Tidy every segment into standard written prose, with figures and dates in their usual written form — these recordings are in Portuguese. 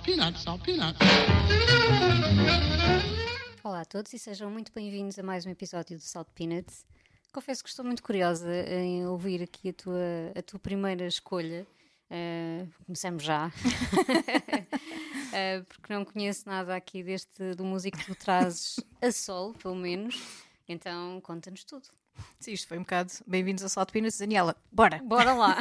peanuts, salt peanuts. Olá a todos e sejam muito bem-vindos a mais um episódio do Salt Peanuts. Confesso que estou muito curiosa em ouvir aqui a tua primeira escolha. Começamos já. Porque não conheço nada aqui do músico que tu trazes a solo, pelo menos. Então, conta-nos tudo. Sim, isto foi um bocado. Bem-vindos ao Salt Peanuts, Daniela. Bora! Bora lá!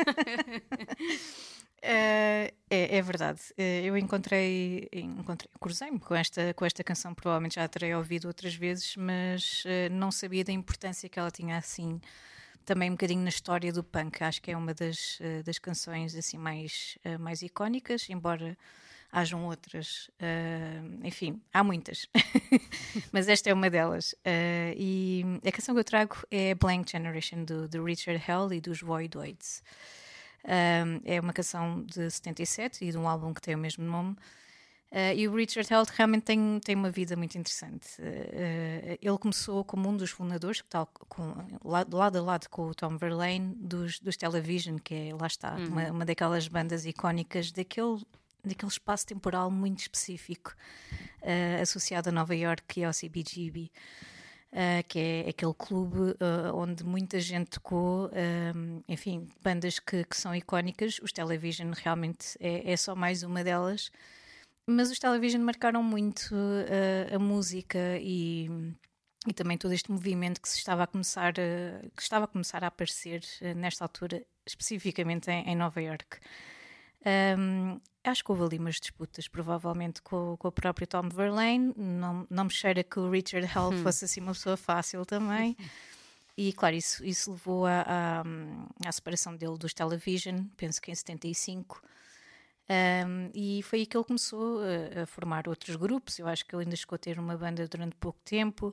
É verdade. Eu cruzei-me com esta canção, provavelmente já a terei ouvido outras vezes, mas não sabia da importância que ela tinha assim, também um bocadinho na história do punk. Acho que é uma das canções assim mais icónicas, embora hajam outras. Enfim, há muitas, mas esta é uma delas. E a canção que eu trago é Blank Generation, do Richard Hell e dos Voidoids. É uma canção de 77 e de um álbum que tem o mesmo nome. E o Richard Hell realmente tem uma vida muito interessante. Ele começou como um dos fundadores, que está lado a lado com o Tom Verlaine, dos Television, que é, lá está, uma daquelas bandas icónicas daquele espaço temporal muito específico, associado a Nova Iorque e ao CBGB. Que é aquele clube onde muita gente tocou, enfim, bandas que são icónicas. Os Television realmente é só mais uma delas, mas os Television marcaram muito a música e também todo este movimento que estava a começar a aparecer nesta altura, especificamente em Nova Iorque. Acho que houve ali umas disputas, provavelmente com o próprio Tom Verlaine. Não me cheira que o Richard Hell fosse assim uma pessoa fácil também. E claro, isso levou à separação dele dos Television, penso que em 75. E foi aí que ele começou a formar outros grupos. Eu acho que ele ainda chegou a ter uma banda durante pouco tempo,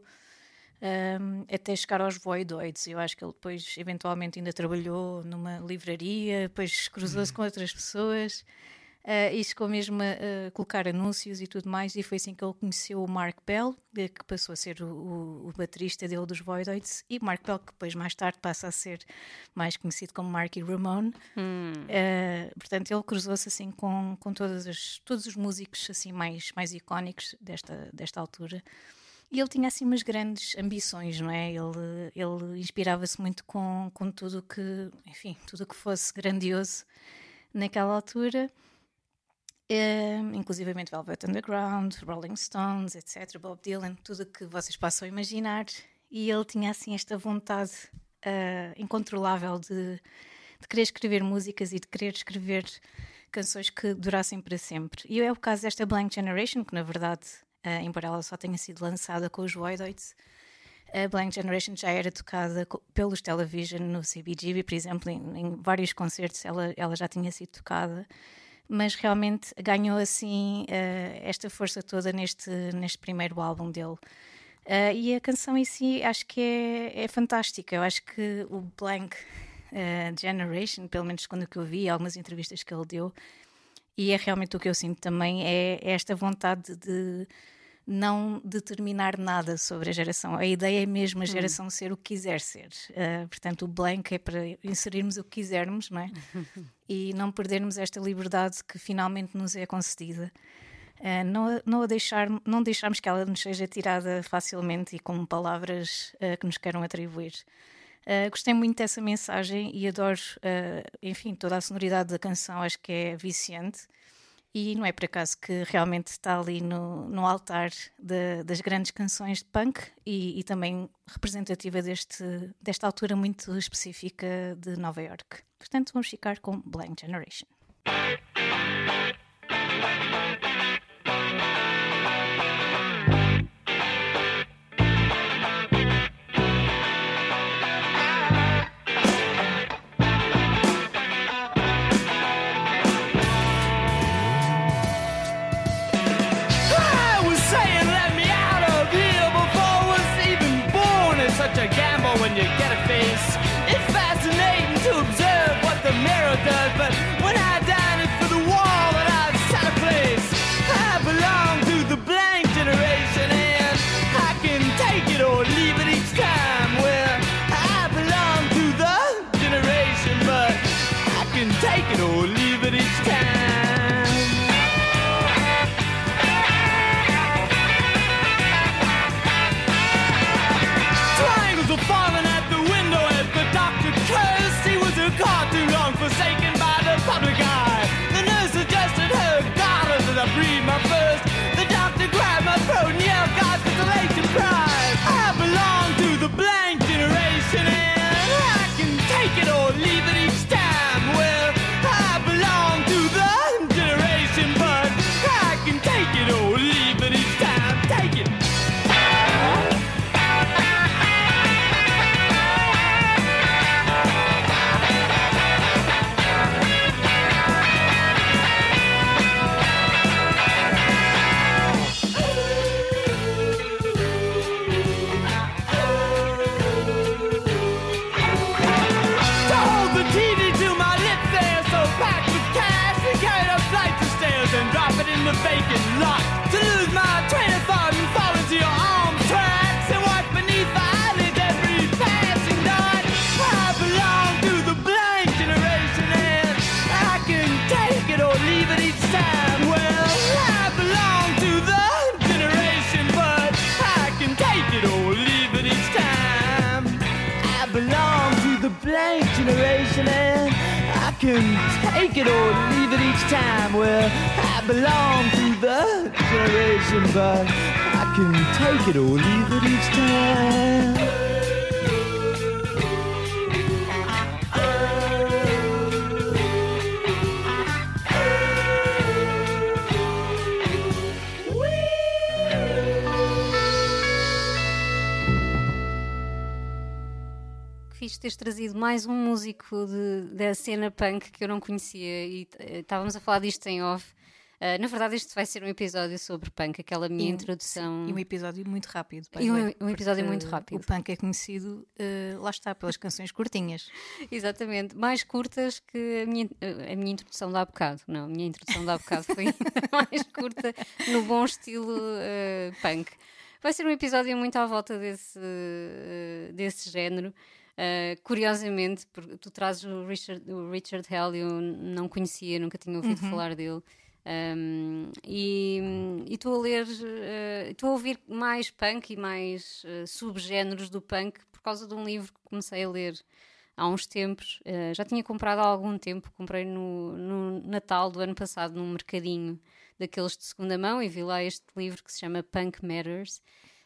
até chegar aos Voidoids. Eu acho que ele depois eventualmente ainda trabalhou numa livraria, depois cruzou-se com outras pessoas. E chegou mesmo a colocar anúncios e tudo mais, e foi assim que ele conheceu o Mark Bell, que passou a ser o baterista dele dos Voidoids, e Mark Bell, que depois mais tarde passa a ser mais conhecido como Marky Ramone. Portanto, ele cruzou-se assim com todos os músicos assim mais icónicos desta altura. E ele tinha assim umas grandes ambições, não é? Ele inspirava-se muito com tudo que, enfim, tudo que fosse grandioso naquela altura. Inclusivamente Velvet Underground, Rolling Stones, etc., Bob Dylan, tudo o que vocês possam imaginar. E ele tinha assim esta vontade incontrolável de querer escrever músicas e de querer escrever canções que durassem para sempre. E é o caso desta Blank Generation, que na verdade, embora ela só tenha sido lançada com os Voidoids, a Blank Generation já era tocada pelos Television no CBGB, por exemplo, em vários concertos ela já tinha sido tocada. Mas realmente ganhou assim esta força toda neste primeiro álbum dele. E a canção em si acho que é fantástica. Eu acho que o Blank Generation, pelo menos quando eu vi algumas entrevistas que ele deu, e é realmente o que eu sinto também, é esta vontade de não determinar nada sobre a geração. A ideia é mesmo a geração ser o que quiser ser. Portanto, o blank é para inserirmos o que quisermos, não é? E não perdermos esta liberdade que finalmente nos é concedida. Não deixarmos que ela nos seja tirada facilmente e com palavras que nos queiram atribuir. Gostei muito dessa mensagem e adoro, enfim, toda a sonoridade da canção. Acho que é viciante. E não é por acaso que realmente está ali no altar das grandes canções de punk e também representativa desta altura muito específica de Nova Iorque. Portanto, vamos ficar com Blank Generation. When you get a face, it's fascinating to observe what the mirror does. But when I dine, it's for the wall that I've set a place. I belong to the blank generation, and I can take it or leave it each time. Well, I belong to the generation, but I can take it or leave it each time. blank generation, and I can take it or leave it each time. Well, I belong to the generation, but I can take it or leave it each time. Fiz teres trazido mais um músico da cena punk que eu não conhecia e estávamos a falar disto em off. Na verdade, este vai ser um episódio sobre punk, aquela minha introdução. E um episódio muito rápido. E um episódio muito rápido. O punk é conhecido, lá está, pelas canções curtinhas. Exatamente, mais curtas que a minha introdução de há bocado. Não, a minha introdução de há bocado foi mais curta, no bom estilo punk. Vai ser um episódio muito à volta desse género. Curiosamente, porque tu trazes o Richard Hell, eu não conhecia, nunca tinha ouvido falar dele. E estou a ler, estou a ouvir mais punk e mais subgéneros do punk por causa de um livro que comecei a ler há uns tempos. Já tinha comprado há algum tempo, comprei no Natal do ano passado num mercadinho daqueles de segunda mão e vi lá este livro que se chama Punk Matters.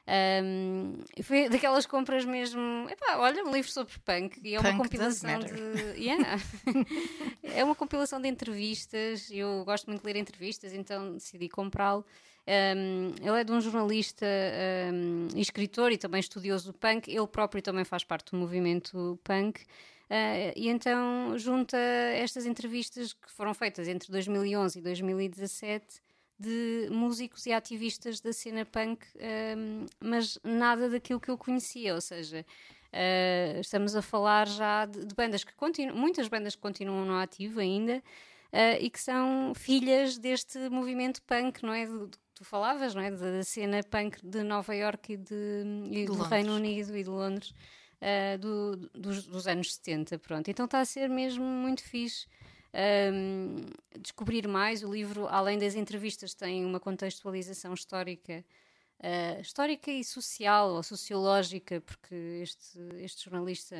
Foi daquelas compras mesmo. Epá, olha, um livro sobre punk e é uma compilação de. Yeah. É uma compilação de entrevistas. Eu gosto muito de ler entrevistas, então decidi comprá-lo. Ele é de um jornalista e escritor e também estudioso do punk. Ele próprio também faz parte do movimento punk. E então junta estas entrevistas que foram feitas entre 2011 e 2017 de músicos e ativistas da cena punk, mas nada daquilo que eu conhecia, ou seja, estamos a falar já de bandas que muitas bandas que continuam no ativo ainda, e que são filhas deste movimento punk, não é? Que tu falavas, não é? Da cena punk de Nova Iorque e do Reino Unido e de Londres, dos anos 70, pronto. Então está a ser mesmo muito fixe descobrir mais. O livro, além das entrevistas, tem uma contextualização histórica e social ou sociológica, porque este jornalista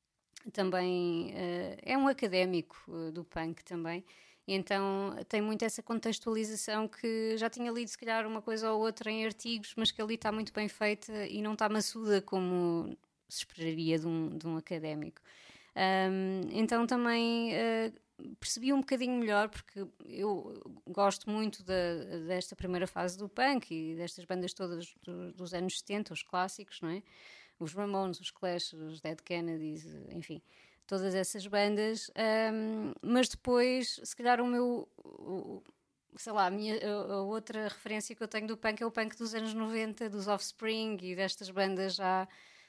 também é um académico do punk também, e então tem muito essa contextualização que já tinha lido se calhar uma coisa ou outra em artigos, mas que ali está muito bem feita e não está maçuda como se esperaria de um académico. Então também percebi um bocadinho melhor, porque eu gosto muito desta primeira fase do punk e destas bandas todas dos anos 70, os clássicos, não é? Os Ramones, os Clash, os Dead Kennedys, enfim, todas essas bandas, mas depois, se calhar sei lá, a outra referência que eu tenho do punk é o punk dos anos 90, dos Offspring e destas bandas já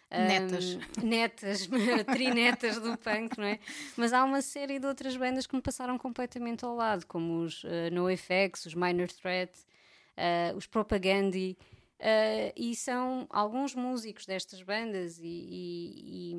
netas, trinetas do punk, não é? Mas há uma série de outras bandas que me passaram completamente ao lado, como os NoFX, os Minor Threat, os Propagandhi, e são alguns músicos destas bandas e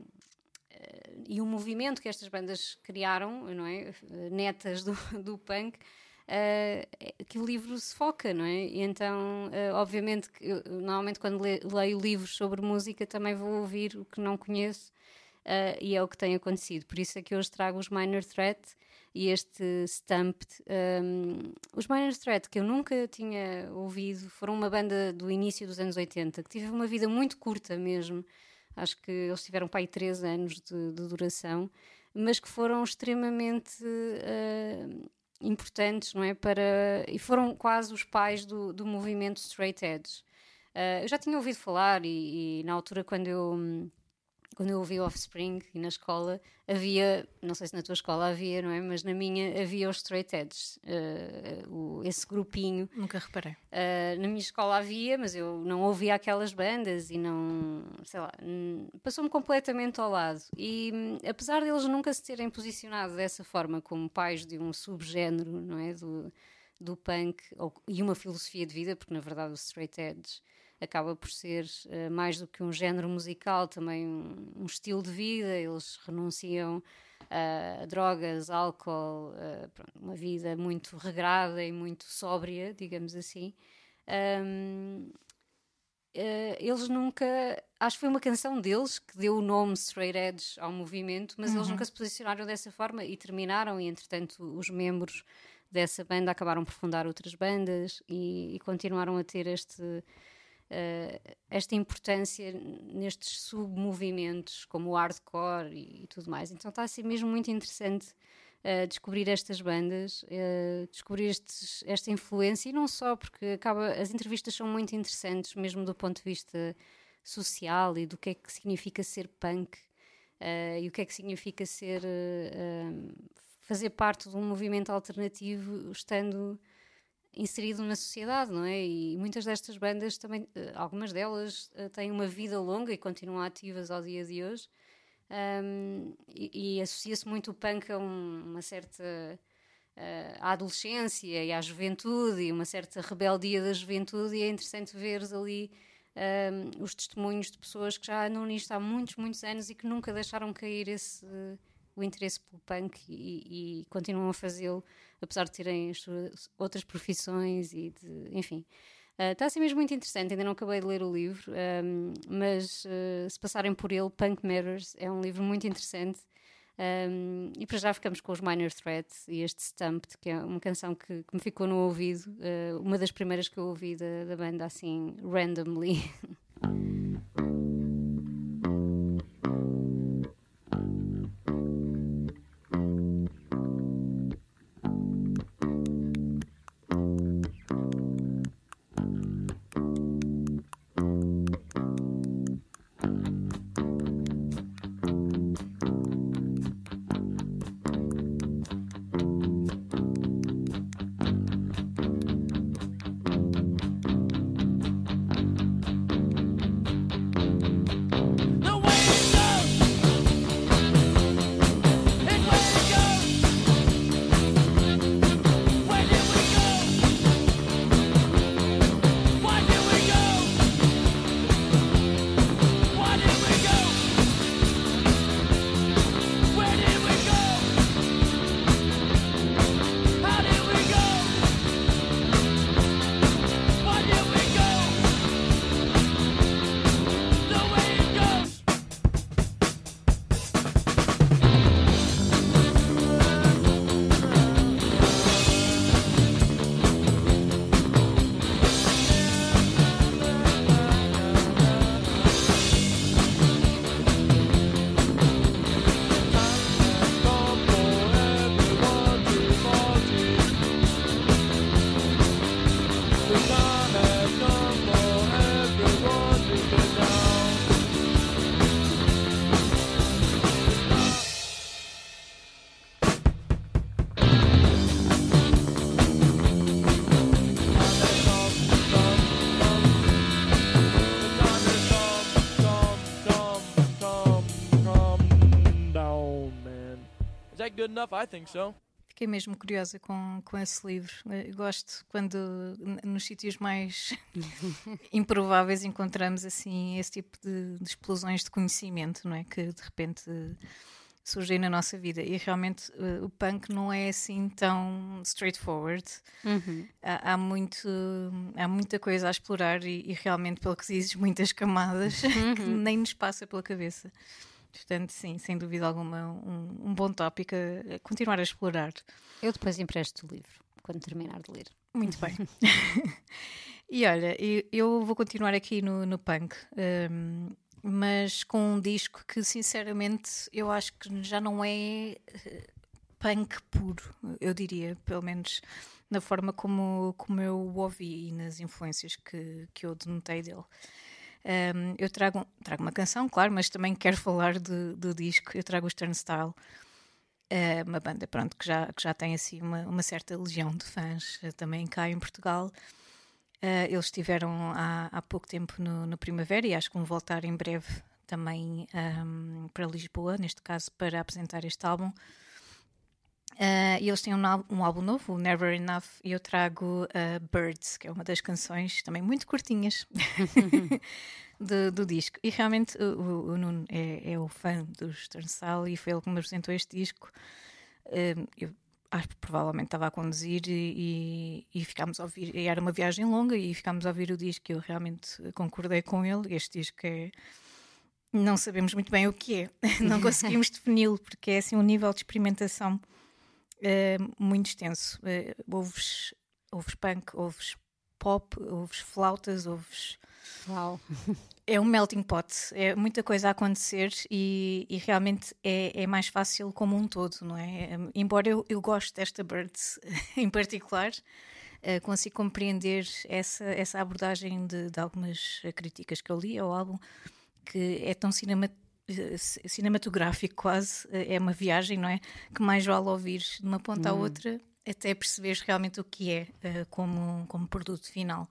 o movimento que estas bandas criaram, não é? Netas do punk, que o livro se foca, não é? E então, obviamente, normalmente quando leio livros sobre música também vou ouvir o que não conheço, e é o que tem acontecido. Por isso é que hoje trago os Minor Threat e este Stamped. Os Minor Threat, que eu nunca tinha ouvido, foram uma banda do início dos anos 80, que teve uma vida muito curta mesmo. Acho que eles tiveram para aí 3 anos de duração, mas que foram extremamente importantes, não é? E foram quase os pais do movimento straight edge. Eu já tinha ouvido falar e na altura quando eu ouvi Offspring e na escola havia, não sei se na tua escola havia, não é? Mas na minha havia os straight edge, esse grupinho. Nunca reparei. Na minha escola havia, mas eu não ouvia aquelas bandas e não, sei lá, passou-me completamente ao lado. E apesar deles nunca se terem posicionado dessa forma como pais de um subgénero, não é? Do punk e uma filosofia de vida, porque na verdade o straight edge acaba por ser mais do que um género musical, também um estilo de vida. Eles renunciam a drogas, álcool, uma vida muito regrada e muito sóbria, digamos assim. eles nunca... Acho que foi uma canção deles que deu o nome Straight Edge ao movimento, mas eles nunca se posicionaram dessa forma e terminaram, e entretanto os membros dessa banda acabaram por fundar outras bandas e continuaram a ter esta importância nestes submovimentos como o hardcore e tudo mais. Então está a ser mesmo muito interessante descobrir estas bandas, descobrir esta influência, e não só, porque as entrevistas são muito interessantes mesmo do ponto de vista social e do que é que significa ser punk e o que é que significa fazer parte de um movimento alternativo estando inserido na sociedade, não é? E muitas destas bandas também, algumas delas têm uma vida longa e continuam ativas ao dia de hoje, e associa-se muito o punk a uma certa à adolescência e à juventude e uma certa rebeldia da juventude, e é interessante ver ali os testemunhos de pessoas que já andam nisto há muitos, muitos anos e que nunca deixaram cair o interesse pelo punk e continuam a fazê-lo, apesar de terem as suas outras profissões enfim. Está a ser mesmo muito interessante, ainda não acabei de ler o livro, mas se passarem por ele, Punk Matters é um livro muito interessante, e para já ficamos com os Minor Threat e este Stumped, que é uma canção que me ficou no ouvido, uma das primeiras que eu ouvi da banda assim, randomly. Good enough? I think so. Fiquei mesmo curiosa com esse livro. Eu gosto quando nos sítios mais improváveis encontramos assim esse tipo de explosões de conhecimento, não é? Que de repente surgem na nossa vida. E realmente o punk não é assim tão straightforward. Há muita coisa a explorar e realmente, pelo que dizes, muitas camadas que nem nos passa pela cabeça. Portanto, sim, sem dúvida alguma, um bom tópico a continuar a explorar. Eu depois empresto o livro, quando terminar de ler. Muito bem. E olha, eu vou continuar aqui no punk, mas com um disco que, sinceramente, eu acho que já não é punk puro, eu diria, pelo menos na forma como eu o ouvi e nas influências que eu denotei dele. Eu trago uma canção, claro, mas também quero falar do disco. Eu trago os Turnstile, uma banda que já tem assim uma certa legião de fãs também cá em Portugal. Eles estiveram há pouco tempo no Primavera e acho que vão voltar em breve também para Lisboa, neste caso para apresentar este álbum. E eles têm um álbum novo, o Never Enough, e eu trago Birds, que é uma das canções também muito curtinhas do disco. E realmente o Nuno é o fã dos Turnstile e foi ele que me apresentou este disco. Eu acho que provavelmente estava a conduzir e ficámos a ouvir, e era uma viagem longa e ficámos a ouvir o disco e eu realmente concordei com ele. Este disco não sabemos muito bem o que é, não conseguimos defini-lo, porque é assim um nível de experimentação muito extenso. Ouves punk, ouves pop, ouves flautas, ouves... Uau! É um melting pot, é muita coisa a acontecer e realmente é mais fácil como um todo, não é? Embora eu goste desta Birds em particular, consigo compreender essa abordagem de algumas críticas que eu li ao álbum, que é tão cinematográfico quase, é uma viagem, não é? Que mais vale ouvir de uma ponta à outra até perceberes realmente o que é como produto final.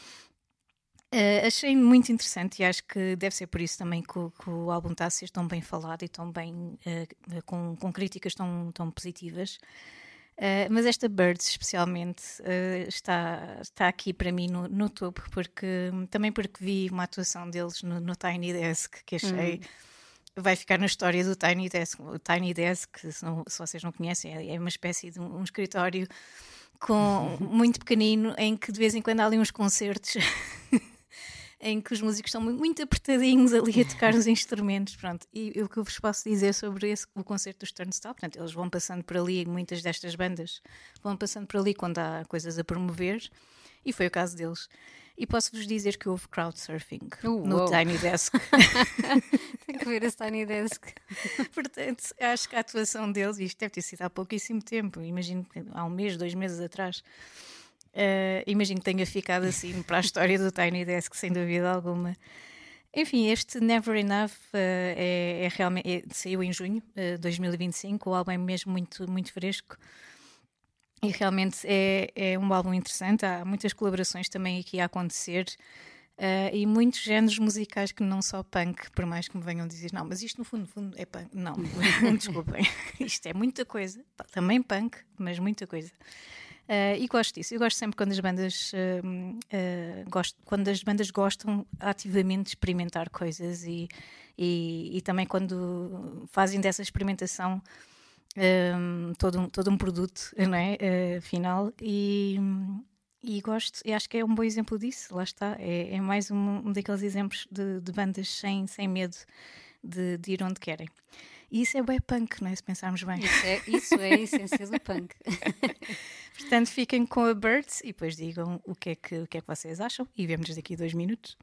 Achei muito interessante e acho que deve ser por isso também que o álbum está a ser tão bem falado e tão bem, com críticas tão positivas. Mas esta Birds especialmente está aqui para mim no topo, também porque vi uma atuação deles no Tiny Desk que achei vai ficar na história do Tiny Desk. O Tiny Desk, se vocês não conhecem, é uma espécie de um escritório muito pequenino em que de vez em quando há ali uns concertos em que os músicos estão muito apertadinhos ali a tocar os instrumentos, pronto. E o que eu vos posso dizer sobre o concerto dos Turnstile, portanto, eles vão passando por ali, muitas destas bandas vão passando por ali quando há coisas a promover, e foi o caso deles. E posso-vos dizer que houve crowdsurfing no Tiny Desk. Tenho que ver esse Tiny Desk. Portanto, acho que a atuação deles, isto deve ter sido há pouquíssimo tempo, imagino que há 1 mês, 2 meses atrás, imagino que tenha ficado assim para a história do Tiny Desk, sem dúvida alguma. Enfim, este Never Enough realmente saiu em junho de 2025, o álbum é mesmo muito, muito fresco e realmente é um álbum interessante. Há muitas colaborações também aqui a acontecer e muitos géneros musicais que não só punk, por mais que me venham dizer não, mas isto no fundo é punk. Não, desculpem, isto é muita coisa, também punk, mas muita coisa. E gosto disso. Eu gosto sempre quando as bandas gostam ativamente de experimentar coisas e também quando fazem dessa experimentação todo um produto, não é? Final e gosto, e acho que é um bom exemplo disso. Lá está, é mais um daqueles exemplos de bandas sem medo de ir onde querem. E isso é bem punk, não é? Se pensarmos bem. Isso é a essência do punk. Portanto, fiquem com a Birds e depois digam o que é que vocês acham e vemo-nos daqui a 2 minutos.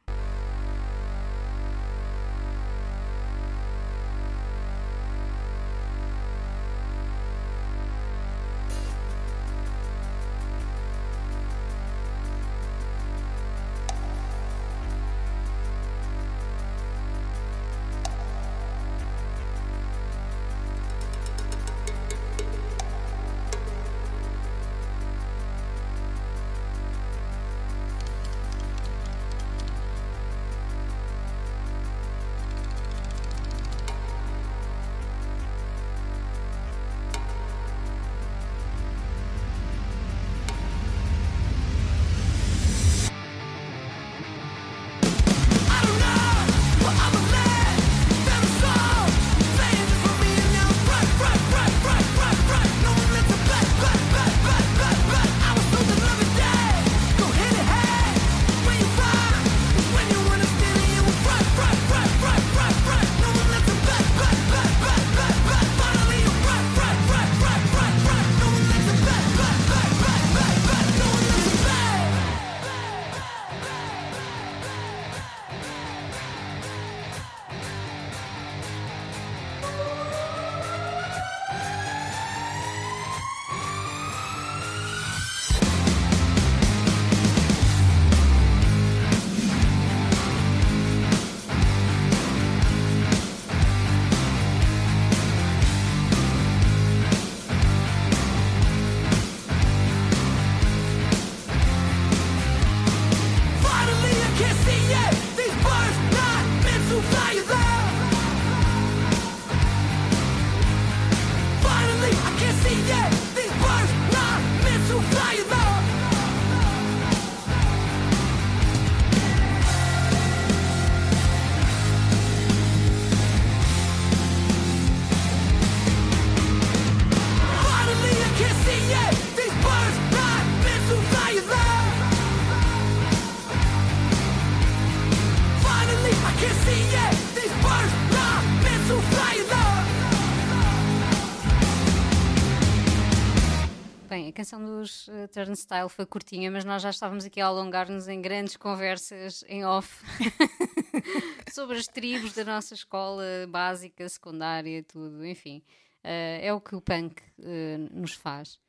canção dos Turnstile foi curtinha, mas nós já estávamos aqui a alongar-nos em grandes conversas em off sobre as tribos da nossa escola básica, secundária, tudo, enfim. É o que o punk nos faz.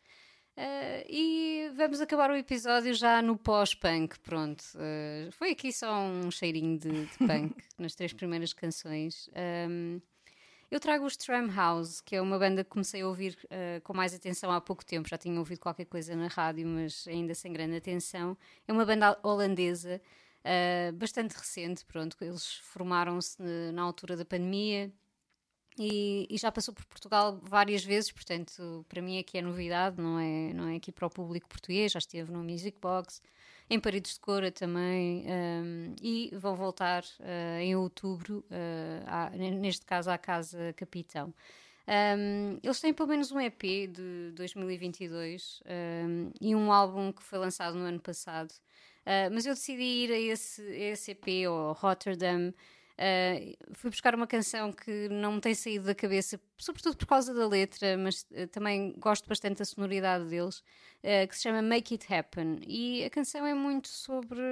E vamos acabar o episódio já no pós-punk, pronto. Foi aqui só um cheirinho de punk nas 3 primeiras canções. Eu trago os Tramhouse, que é uma banda que comecei a ouvir com mais atenção há pouco tempo. Já tinha ouvido qualquer coisa na rádio, mas ainda sem grande atenção. É uma banda holandesa, bastante recente, pronto. Eles formaram-se na altura da pandemia e já passou por Portugal várias vezes, portanto, para mim aqui é novidade, não é aqui para o público português. Já esteve no Music Box, em Paredes de Cora também, e vão voltar em outubro, neste caso à Casa Capitão. Eles têm pelo menos um EP de 2022 e um álbum que foi lançado no ano passado, mas eu decidi ir a esse EP, ou Rotterdam. Fui buscar uma canção que não me tem saído da cabeça, sobretudo por causa da letra, mas também gosto bastante da sonoridade deles, que se chama Make It Happen. E a canção é muito sobre,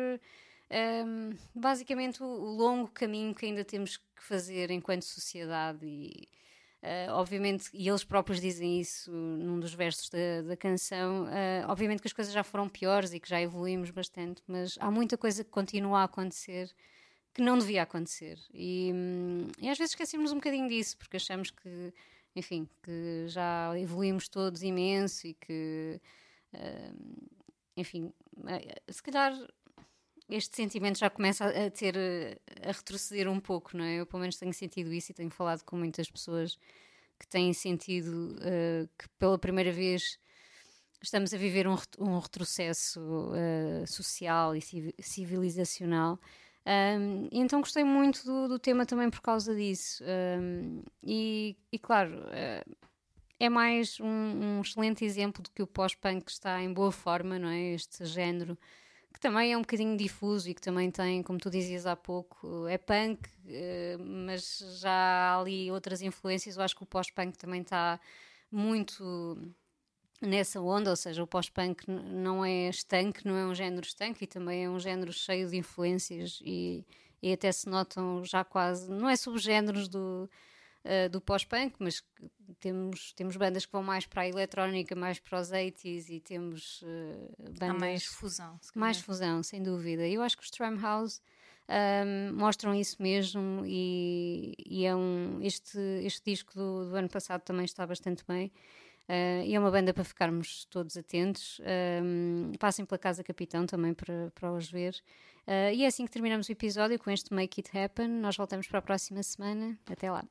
basicamente, o longo caminho que ainda temos que fazer enquanto sociedade. E, obviamente, e eles próprios dizem isso num dos versos da canção, obviamente que as coisas já foram piores e que já evoluímos bastante, mas há muita coisa que continua a acontecer que não devia acontecer, e às vezes esquecemos um bocadinho disso, porque achamos que, enfim, que já evoluímos todos imenso e que, enfim, se calhar este sentimento já começa a retroceder um pouco, não é? Eu pelo menos tenho sentido isso e tenho falado com muitas pessoas que têm sentido que pela primeira vez estamos a viver um retrocesso social e civilizacional. Então gostei muito do tema também por causa disso, e claro, é mais um excelente exemplo de que o pós-punk está em boa forma, não é? Este género que também é um bocadinho difuso e que também tem, como tu dizias há pouco, é punk, mas já há ali outras influências. Eu acho que o pós-punk também está muito nessa onda, ou seja, o pós-punk não é estanque, não é um género estanque, e também é um género cheio de influências e até se notam já quase, não é subgéneros do pós-punk, mas temos bandas que vão mais para a eletrónica, mais para os 80s, e temos bandas... Há mais fusão. Mais fusão, sem dúvida. E eu acho que os Tramhouse mostram isso mesmo, e este disco do ano passado também está bastante bem. E é uma banda para ficarmos todos atentos. Passem pela Casa Capitão também para os ver. E é assim que terminamos o episódio, com este Make It Happen. Nós voltamos para a próxima semana. Até lá.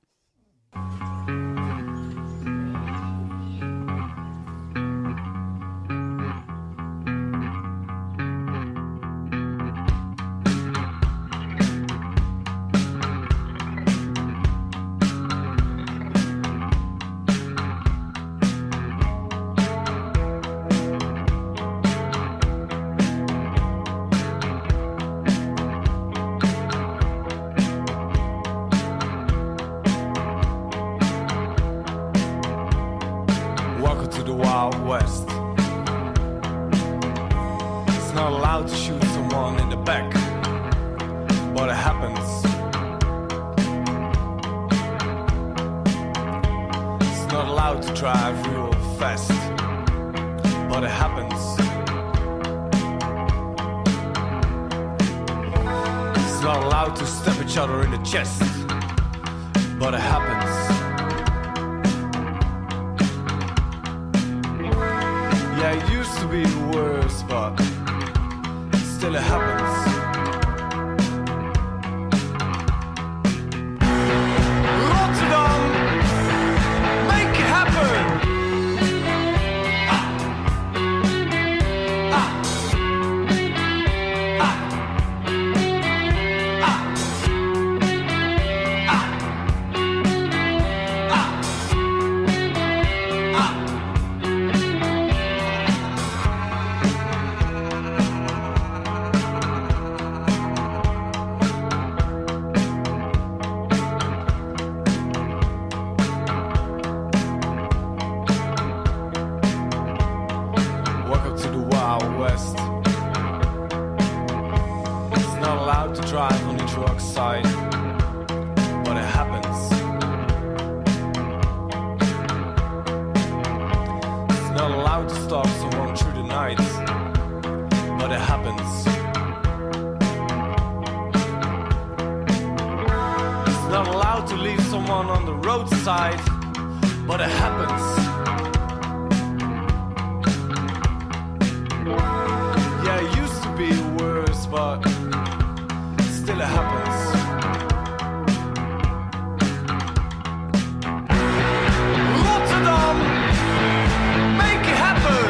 West. It's not allowed to shoot someone in the back, but it happens. It's not allowed to drive real fast, but it happens. It's not allowed to stab each other in the chest, but it happens. Yeah, it used to be worse, but still it happens. Rotterdam, make it happen. on the roadside, but it happens. Yeah, it used to be worse, but still it happens. Rotterdam, make it happen.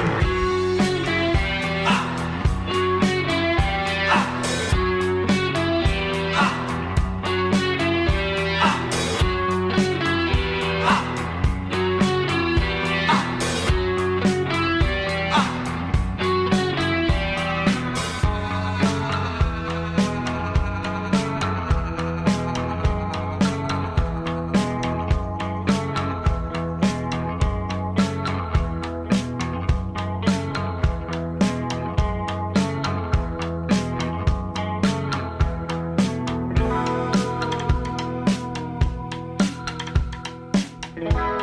Yeah.